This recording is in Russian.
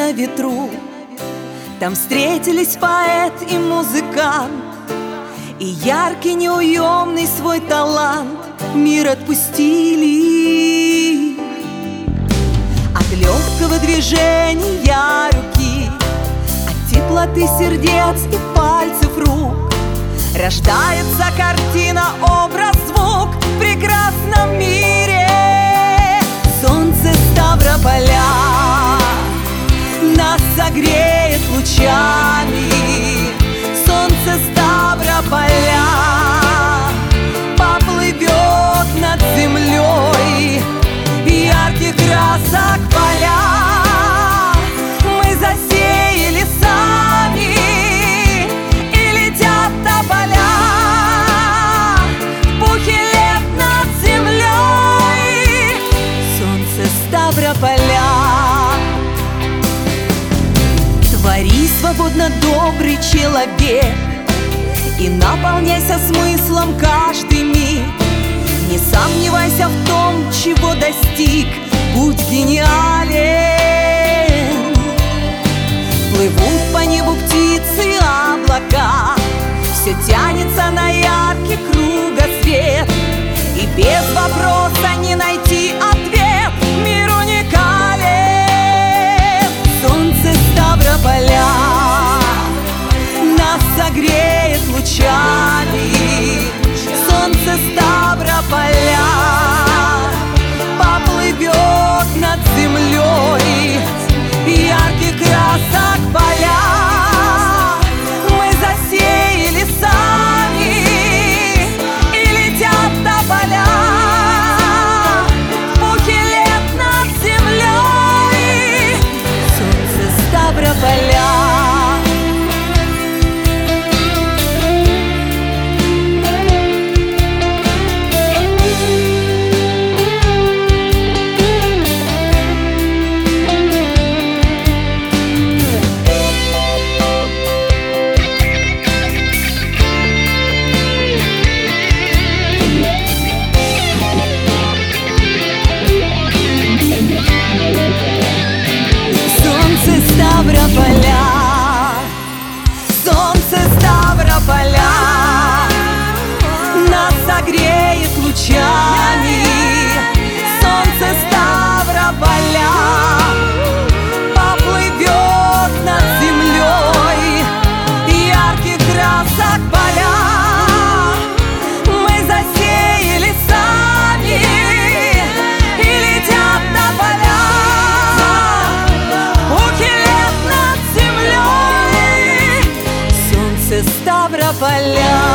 на ветру. Там встретились поэт и музыкант, и яркий, неуемный свой талант мир отпустили. От легкого движения руки, от теплоты сердец и пальцев рук рождается картина, образ, звук в прекрасном мире. Солнце Ставрополя нас согреет лучами. Солнце Ставрополя поплывет над землей ярких красок поля. Мы засеяли сами, и летят тополя в пухе лет над землей. Солнце Ставрополя. Твори свободно, добрый человек, и наполняйся смыслом каждый миг. Не сомневайся в том, чего достиг, будь гениален. Плывут по небу птицы, облака, все тянется на яркий кругосвет, и без вопроса не найти ответ. Мир уникален. Солнце Ставрополя нас согреет лучами. Солнце Ставрополя поплывет над землей ярких красок поля. Мы засеяли сами, и летят тополя в пухе лет над землей. Солнце Ставрополя. Ставрополя, солнце Ставрополя нас согреет лучами. Солнце Ставрополя поплывет над землей ярких красок поля. Мы засеяли сами, и летят тополя Ставрополя.